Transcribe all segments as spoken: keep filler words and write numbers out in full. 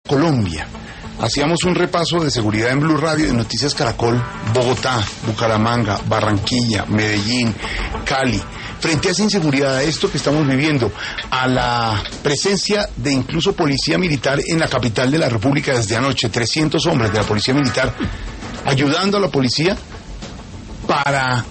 Colombia. Hacíamos un repaso de seguridad en Blue Radio de Noticias Caracol, Bogotá, Bucaramanga, Barranquilla, Medellín, Cali. Frente a esa inseguridad, a esto que estamos viviendo, a la presencia de incluso policía militar en la capital de la República desde anoche, trescientos hombres de la policía militar ayudando a la policía para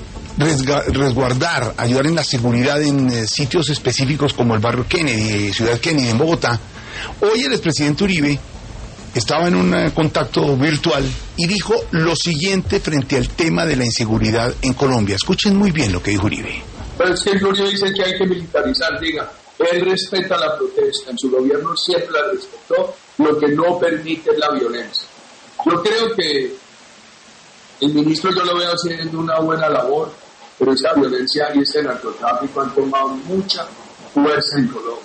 resguardar, ayudar en la seguridad en eh, sitios específicos como el barrio Kennedy, Ciudad Kennedy en Bogotá. Hoy el expresidente Uribe estaba en un uh, contacto virtual y dijo lo siguiente frente al tema de la inseguridad en Colombia. Escuchen muy bien lo que dijo Uribe. Pero es que Uribe dice que hay que militarizar, diga, él respeta la protesta, en su gobierno siempre la respetó, lo que no permite es la violencia. Yo creo que el ministro, yo lo veo haciendo una buena labor, pero esa violencia y ese narcotráfico han tomado mucha fuerza en Colombia.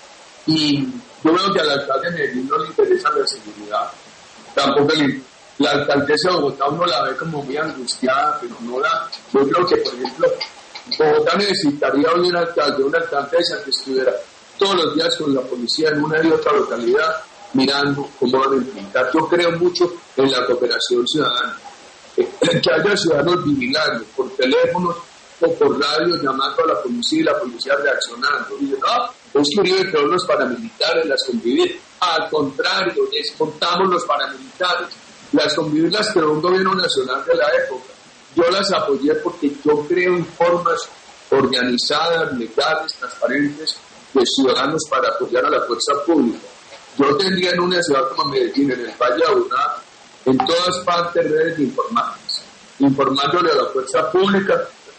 Y yo veo que al alcalde de Medellín no le interesa la seguridad. Tampoco le, la alcaldesa de Bogotá uno la ve como muy angustiada, pero no la... Yo creo que, por ejemplo, Bogotá necesitaría hoy un alcalde, una alcaldesa que estuviera todos los días con la policía en una y otra localidad, mirando cómo van a enfrentar. Yo creo mucho en la cooperación ciudadana. Que haya ciudadanos vigilando por teléfonos o por radio llamando a la policía y la policía reaccionando. Y dicen, no, es que Uribe creó los paramilitares, las convivir. Al contrario, descontamos los paramilitares. Las convivir las creó un gobierno nacional de la época. Yo las apoyé porque yo creo en formas organizadas, legales, transparentes de ciudadanos para apoyar a la fuerza pública. Yo tendría en una ciudad como Medellín, en el Valle de Aburrá, en todas partes redes de informantes, informándole a la fuerza pública,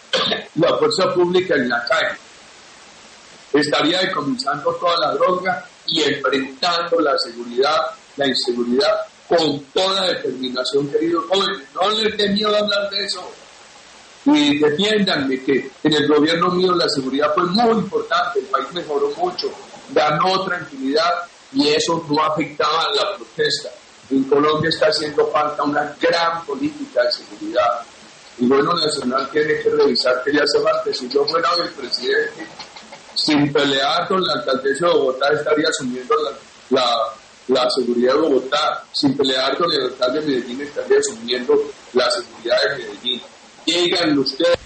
la fuerza pública en la calle. Estaría decomisando toda la droga y enfrentando la seguridad, la inseguridad con toda determinación, queridos jóvenes. No les dé miedo hablar de eso. Y defiéndanme que en el gobierno mío la seguridad fue muy importante, el país mejoró mucho, ganó tranquilidad y eso no afectaba a la protesta. En Colombia está haciendo falta una gran política de seguridad. El gobierno nacional tiene que revisar que ya hace falta. Si yo fuera el presidente, sin pelear con la alcaldesa de Bogotá, estaría asumiendo la, la, la seguridad de Bogotá. Sin pelear con el alcalde de Medellín, estaría asumiendo la seguridad de Medellín. Díganlo ustedes.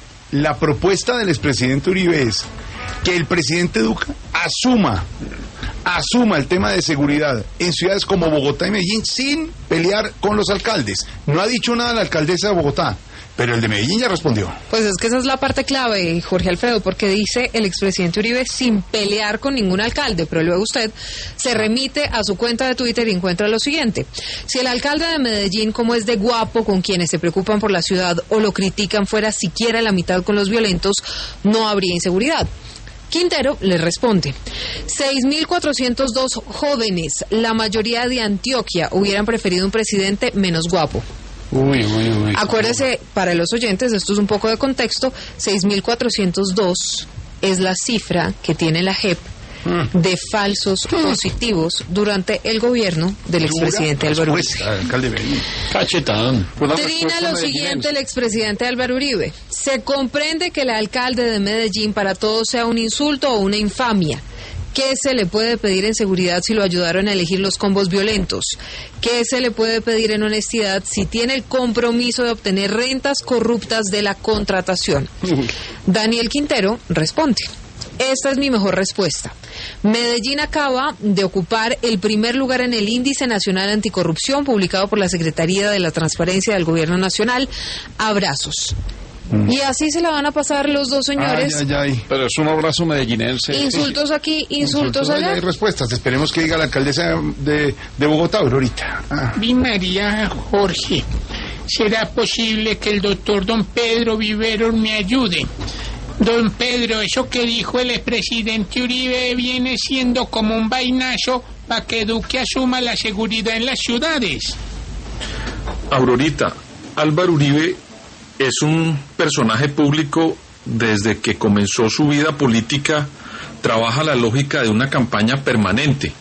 La propuesta del expresidente Uribe es que el presidente Duque asuma asuma el tema de seguridad en ciudades como Bogotá y Medellín sin pelear con los alcaldes. No ha dicho nada la alcaldesa de Bogotá, pero el de Medellín ya respondió. Pues es que esa es la parte clave, Jorge Alfredo, porque dice el expresidente Uribe sin pelear con ningún alcalde, pero luego usted se remite a su cuenta de Twitter y encuentra lo siguiente: si el alcalde de Medellín, como es de guapo con quienes se preocupan por la ciudad o lo critican, fuera siquiera la mitad con los violentos, no habría inseguridad. Quintero le responde: seis mil cuatrocientos dos jóvenes, la mayoría de Antioquia, hubieran preferido un presidente menos guapo. Uy, uy, uy. Acuérdese, para los oyentes, esto es un poco de contexto, seis mil cuatrocientos dos es la cifra que tiene la J E P de falsos positivos durante el gobierno del expresidente Álvaro Uribe. Cachetón. Trina lo siguiente el expresidente Álvaro Uribe: se comprende que el alcalde de Medellín para todos sea un insulto o una infamia. ¿Qué se le puede pedir en seguridad si lo ayudaron a elegir los combos violentos? ¿Qué se le puede pedir en honestidad si tiene el compromiso de obtener rentas corruptas de la contratación? Daniel Quintero responde: esta es mi mejor respuesta. Medellín acaba de ocupar el primer lugar en el Índice Nacional Anticorrupción publicado por la Secretaría de la Transparencia del Gobierno Nacional. Abrazos. Mm. Y así se la van a pasar los dos señores. Ay, ay, ay. Pero es un abrazo medellinense. Insultos aquí, insultos, insultos allá. Hay respuestas. Esperemos que diga la alcaldesa de, de Bogotá, Aurorita. Ah. Mi María Jorge, ¿será posible que el doctor don Pedro Viveros me ayude? Don Pedro, eso que dijo el expresidente Uribe viene siendo como un vainazo para que Duque asuma la seguridad en las ciudades. Aurorita, Álvaro Uribe es un personaje público desde que comenzó su vida política, trabaja la lógica de una campaña permanente.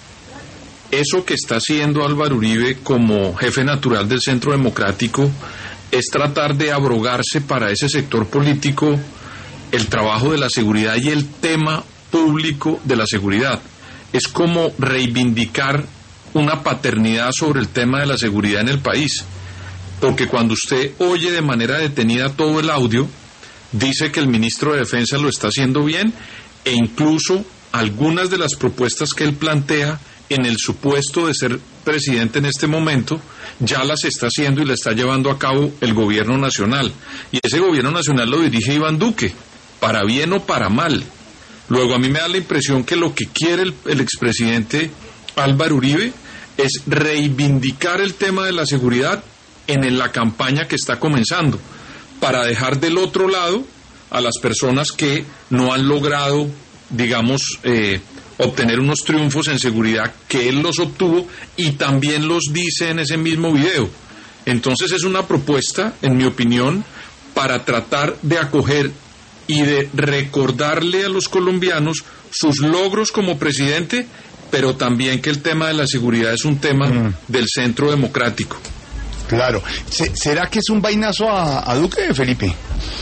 Eso que está haciendo Álvaro Uribe como jefe natural del Centro Democrático es tratar de abrogarse para ese sector político el trabajo de la seguridad y el tema público de la seguridad. Es como reivindicar una paternidad sobre el tema de la seguridad en el país, porque cuando usted oye de manera detenida todo el audio, dice que el ministro de Defensa lo está haciendo bien, e incluso algunas de las propuestas que él plantea en el supuesto de ser presidente en este momento, ya las está haciendo y la está llevando a cabo el gobierno nacional. Y ese gobierno nacional lo dirige Iván Duque, para bien o para mal. Luego a mí me da la impresión que lo que quiere el, el expresidente Álvaro Uribe es reivindicar el tema de la seguridad en la campaña que está comenzando, para dejar del otro lado a las personas que no han logrado, digamos, eh, obtener unos triunfos en seguridad que él los obtuvo, y también los dice en ese mismo video. Entonces es una propuesta, en mi opinión, para tratar de acoger y de recordarle a los colombianos sus logros como presidente, pero también que el tema de la seguridad es un tema mm. del centro democrático. Claro. ¿Será que es un vainazo a, a Duque, Felipe?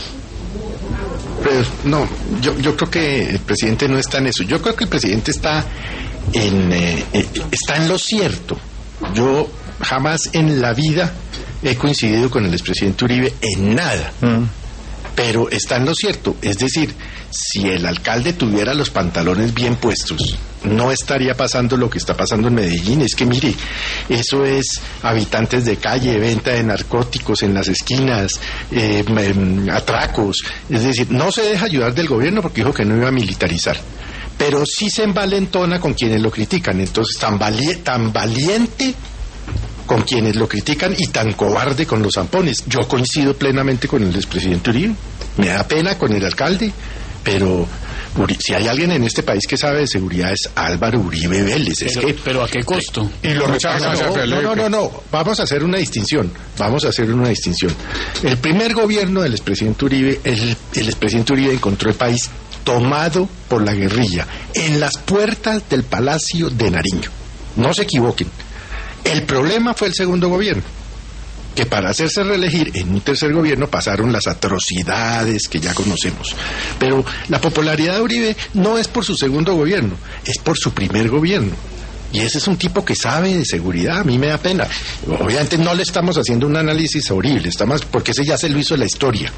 Pues no, yo, yo creo que el presidente no está en eso. Yo creo que el presidente está en, eh, está en lo cierto. Yo jamás en la vida he coincidido con el expresidente Uribe en nada. Mm. Pero está en lo cierto. Es decir, si el alcalde tuviera los pantalones bien puestos, no estaría pasando lo que está pasando en Medellín. Es que mire, eso es habitantes de calle, venta de narcóticos en las esquinas, eh, atracos. Es decir, no se deja ayudar del gobierno porque dijo que no iba a militarizar, pero sí se envalentona con quienes lo critican. Entonces, tan, vali- tan valiente con quienes lo critican y tan cobarde con los zampones. Yo coincido plenamente con el expresidente Uribe. Me da pena con el alcalde, pero si hay alguien en este país que sabe de seguridad es Álvaro Uribe Vélez. Es pero, que, pero ¿a qué costo? Y lo rechaza. No, no, no, no, no. Vamos a hacer una distinción. Vamos a hacer una distinción. El primer gobierno del expresidente Uribe, el, el expresidente Uribe encontró el país tomado por la guerrilla en las puertas del Palacio de Nariño. No se equivoquen. El problema fue el segundo gobierno, que para hacerse reelegir en un tercer gobierno pasaron las atrocidades que ya conocemos. Pero la popularidad de Uribe no es por su segundo gobierno, es por su primer gobierno. Y ese es un tipo que sabe de seguridad. A mí me da pena. Obviamente no le estamos haciendo un análisis horrible, estamos, porque ese ya se lo hizo la historia.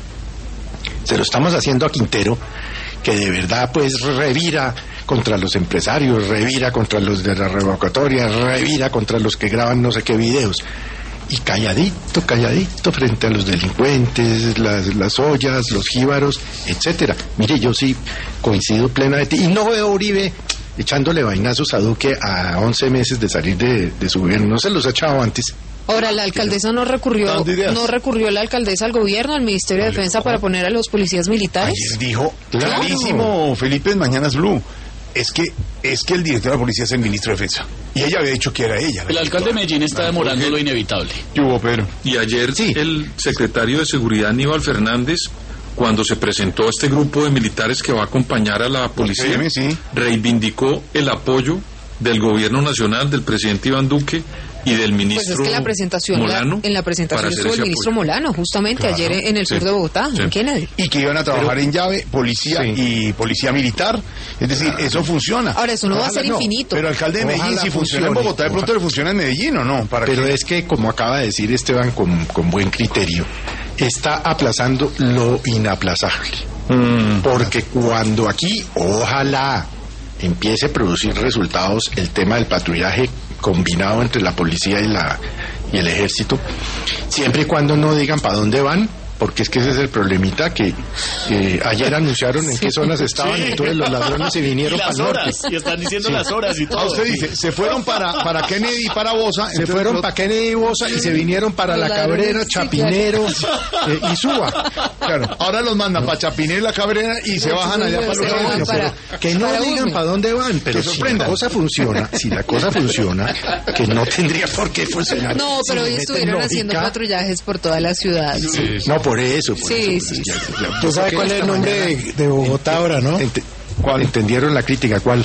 Se lo estamos haciendo a Quintero, que de verdad pues revira contra los empresarios, revira contra los de la revocatoria, revira contra los que graban no sé qué videos. Y calladito, calladito frente a los delincuentes, las, las ollas, los jíbaros, etcétera. Mire, yo sí coincido plenamente. Y no veo a Uribe echándole vainazos a Duque a once meses de salir de, de su gobierno. No se los ha echado antes. Ahora, la alcaldesa no recurrió, no recurrió la alcaldesa al gobierno, al Ministerio de Defensa, para poner a los policías militares. Ayer dijo clarísimo, claro. Felipe en Mañanas Blue, es que es que el director de la policía es el ministro de Defensa. Y ella había dicho que era ella. El alcalde de Medellín está demorando lo inevitable. Hubo, pero... Y ayer sí. El secretario de Seguridad, Aníbal Fernández, cuando se presentó este grupo de militares que va a acompañar a la policía, P M, sí. reivindicó el apoyo del gobierno nacional, del presidente Iván Duque y del ministro pues es que la presentación, Molano. La, en la presentación estuvo el ministro apoyo. Molano, justamente claro, ayer en el sí, sur de Bogotá, sí. en Kennedy. Y que iban a trabajar Pero, en llave, policía sí. y policía militar. Es decir, claro. eso funciona. Ahora, eso no Ojalá va a ser no. infinito. Pero alcalde de Medellín, Ojalá si funciona en Bogotá, de pronto Ojalá. le funciona en Medellín, ¿o no? ¿Para Pero qué? Es que, como acaba de decir Esteban con, con buen criterio, está aplazando lo inaplazable. Mm. Porque cuando aquí, ojalá, empiece a producir resultados el tema del patrullaje combinado entre la policía y la y el ejército, siempre y cuando no digan para dónde van, porque es que ese es el problemita que eh, ayer anunciaron en sí. qué zonas estaban, sí. entonces los ladrones se vinieron para el norte. Y están diciendo sí. las horas y todo. Ah, usted dice, se fueron para, para Kennedy y para Bosa. Se fueron para Kennedy y Bosa y se vinieron para La Cabrera, Chapinero eh, y Suba. Claro, ahora los mandan para Chapinero y La Cabrera y se bajan allá para los para, Que no digan para dónde van, pero si la cosa funciona, si la cosa funciona, que no tendría por qué funcionar. No, pero hoy estuvieron haciendo patrullajes por toda la ciudad. No, por eso, por sí, eso. Sí, ya, sí. Ya, ¿Tú sabes cuál es el nombre de, de Bogotá ahora, no? Ent- ¿Cuál? ¿Entendieron la crítica? ¿Cuál?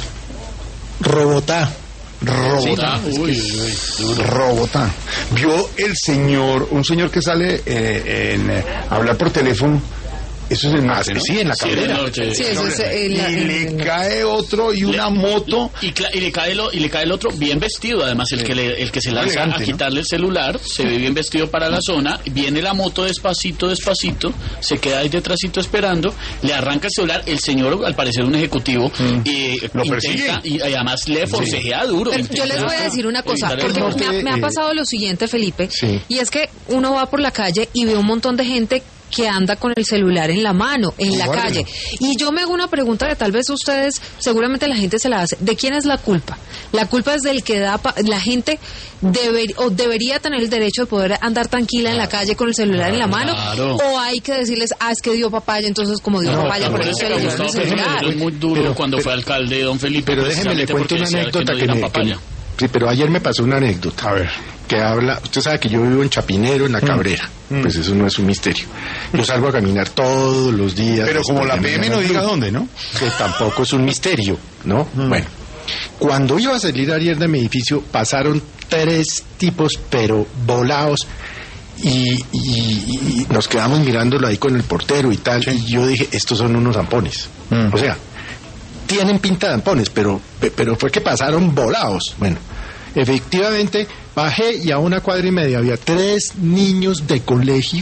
Robotá. Robotá. Sí, uy, uy, uy. Robotá. Vio el señor, un señor que sale eh, en eh, hablar por teléfono Eso es el norte, Ah, ¿no? sí, en la Sí, Cabrera. en el norte. Sí, eso es el- y el- le el- cae otro y una Le- moto. Y, cla- y le cae lo, y le cae el otro bien vestido, además el que le- el que se lanza Elegante, a ¿no? quitarle el celular, se ve bien vestido para la zona, viene la moto despacito, despacito, se queda ahí detrásito esperando, le arranca el celular, el señor, al parecer un ejecutivo, y Lo intenta, persigue. y además le forcejea duro. Pero yo intenta les voy a decir una cosa, evitar el porque norte, me ha, me ha eh, pasado lo siguiente, Felipe, sí. y es que uno va por la calle y ve un montón de gente que anda con el celular en la mano, en la Guárdelo. calle. Y yo me hago una pregunta que tal vez ustedes, seguramente la gente se la hace. ¿De quién es la culpa? La culpa es del que da, pa- la gente deber, o debería tener el derecho de poder andar tranquila en la calle con el celular en la mano, Claro. o hay que decirles, ah, es que dio papaya, entonces como dio No, papaya, por pero eso Parece se que le a llevaron el Gustavo Petro le celular. dio muy duro Pero- cuando pero- fue alcalde don Felipe. Pero déjeme le precisamente cuento porque una decía anécdota no que, dieran me, que papaya. me- Sí, pero ayer me pasó una anécdota. A ver. Que habla, usted sabe que yo vivo en Chapinero, en la Cabrera. Pues eso no es un misterio. Yo salgo a caminar todos los días. Pero como la después de P M no mañana diga luz, dónde, ¿no? Que tampoco es un misterio, ¿no? Bueno, cuando iba a salir ayer de mi edificio, pasaron tres tipos, pero volados. Y, y- y nos quedamos mirándolo ahí con el portero y tal. Y yo dije, estos son unos zampones. Mm. O sea, tienen pinta de zampones, pero, pe- pero fue que pasaron volados. Bueno, efectivamente, bajé y a una cuadra y media había tres niños de colegio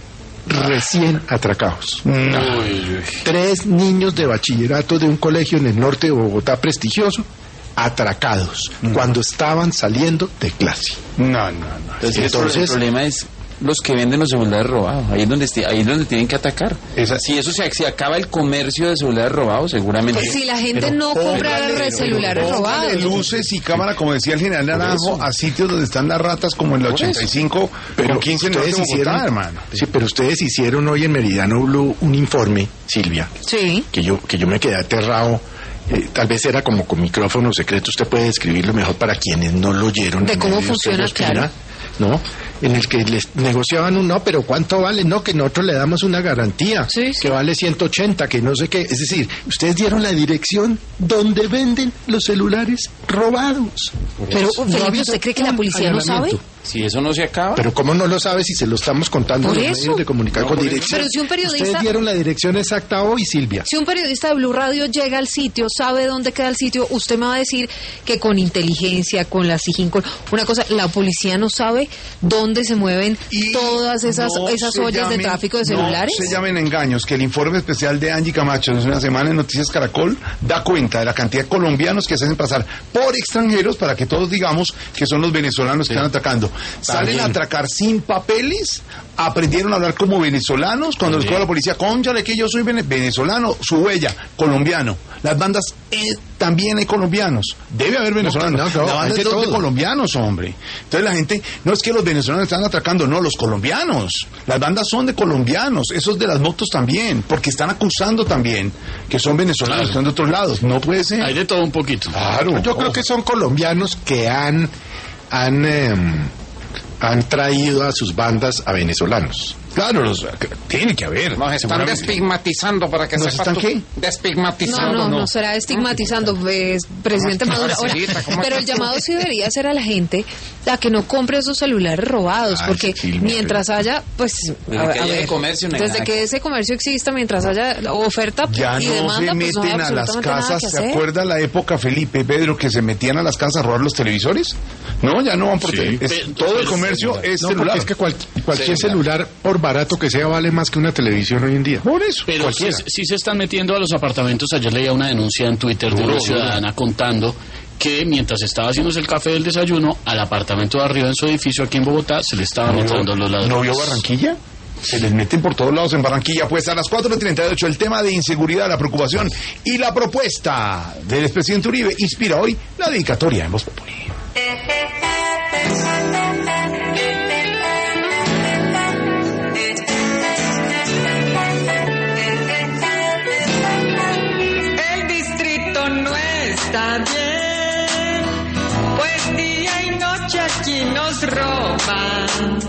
recién atracados. Tres niños de bachillerato de un colegio en el norte de Bogotá prestigioso, atracados, cuando estaban saliendo de clase. No, no, no. Entonces, Entonces- el problema es los que venden los celulares robados. Ahí es donde, esti- ahí es donde tienen que atacar. Esa- Si eso se, se acaba el comercio de celulares robados, seguramente. Pues si la gente no compra Póngale- celulares póngale robados. luces y cámara, como decía el general Naranjo, a sitios donde están las ratas, como en la ochenta y cinco, pero quince en ustedes Norte Bogotá, hermano. sí, pero ustedes hicieron hoy en Meridiano Blue un informe, Silvia, Sí. que yo que yo me quedé aterrado. Eh, tal vez era como con micrófono secreto, usted puede describirlo mejor para quienes no lo oyeron. De en cómo medio, usted funciona, lo explica, claro. ¿no? En el que les negociaban un no, pero ¿cuánto vale? No, que nosotros le damos una garantía, Sí, sí. que vale ciento ochenta, que no sé qué. Es decir, ustedes dieron la dirección donde venden los celulares robados. Pero, No ha Felipe, habido ¿usted cree que la un policía no sabe? allanamiento. Si eso no se acaba. Pero ¿cómo no lo sabe si se lo estamos contando Por en los eso. medios de comunicación con dirección? Pero si un periodista- Ustedes dieron la dirección exacta hoy, Silvia. Si un periodista de Blue Radio llega al sitio, sabe dónde queda el sitio, usted me va a decir que con inteligencia, con la SIJIN, con una cosa, la policía no sabe dónde se mueven Y todas esas no esas se ollas de llamen- tráfico de celulares. No se llamen engaños, que el informe especial de Angie Camacho de una semana en Noticias Caracol da cuenta de la cantidad de colombianos que se hacen pasar por extranjeros para que todos digamos que son los venezolanos que están atacando. Salen bien. a atracar sin papeles, aprendieron a hablar como venezolanos, cuando les coge la policía, cónchale que yo soy vene- venezolano, su huella, colombiano. Las bandas eh, también hay colombianos, debe haber venezolanos. no, no, la banda hay es de de todo. colombianos, hombre. Entonces la gente, no es que los venezolanos están atracando, no, los colombianos. Las bandas son de colombianos, esos de las motos también, porque están acusando también que son venezolanos, que están de otros lados. No puede ser. Hay de todo un poquito. Claro. Yo creo que son colombianos que han han em, han traído a sus bandas a venezolanos. Claro, los, tiene que haber. Nos están seguramente. destigmatizando para que ¿Nos sepa están tú. qué? No, Destigmatizando. no, no será estigmatizando, pues, presidente ¿Cómo Maduro. estás, Ahora, Silvita? ¿Cómo pero el estás? llamado sí debería ser a la gente a que no compre esos celulares robados, Ay, porque Silvia, mientras haya, pues, Desde a, que a haya ver, comercio, no hay desde nada que que- ese comercio exista, mientras haya oferta Ya y no demanda, se pues no hay meten a las absolutamente nada casas. que ¿Se hacer. acuerda la época, Felipe, Pedro, que se metían a las casas a robar los televisores? No, ya no van por Sí. tele- es- Pe- todo el pero- comercio es No, celular. porque es que cual- cualquier celular, por barato que sea, vale más que una televisión hoy en día. Por eso. Pero sí, cualquiera. sí se están metiendo a los apartamentos. Ayer leía una denuncia en Twitter de una ciudadana contando que mientras estaba haciéndose el café del desayuno, al apartamento de arriba en su edificio aquí en Bogotá se le estaban ¿No entrando vio- los ladrones. ¿No vio Barranquilla? Se les meten por todos lados en Barranquilla. Pues a las cuatro y treinta y ocho el tema de inseguridad, la preocupación y la propuesta del expresidente Uribe inspira hoy la dedicatoria en Voz Populi. El distrito no está bien, pues día y noche aquí nos roban.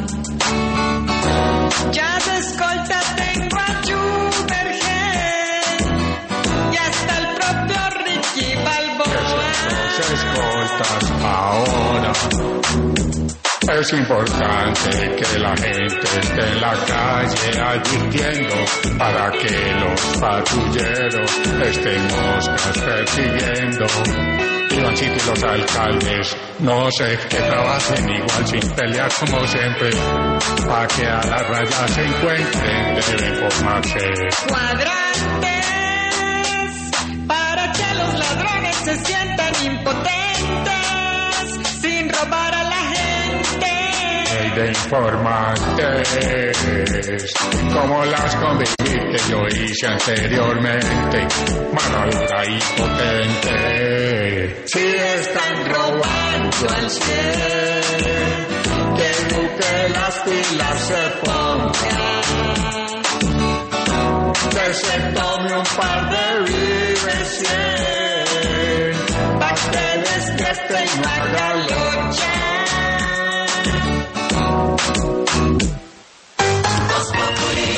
Ya de escolta tengo a Jubergen y hasta el propio Ricky Balboa. escoltas ahora. Es importante que la gente esté en la calle advirtiendo para que los patrulleros estén moscas persiguiendo. Ivancito y los alcaldes, no sé, que trabajen igual sin pelear como siempre, para que a la raya se encuentren, deben formarse cuadrantes para que los ladrones se sientan impotentes sin robar a la gente. de informantes, como las conviví que yo hice anteriormente, mano dura y potente. Si están robando al cien, que Duque las pilas se ponga, que se tome un par de Vive cien, pa' que despierte y no haga locha.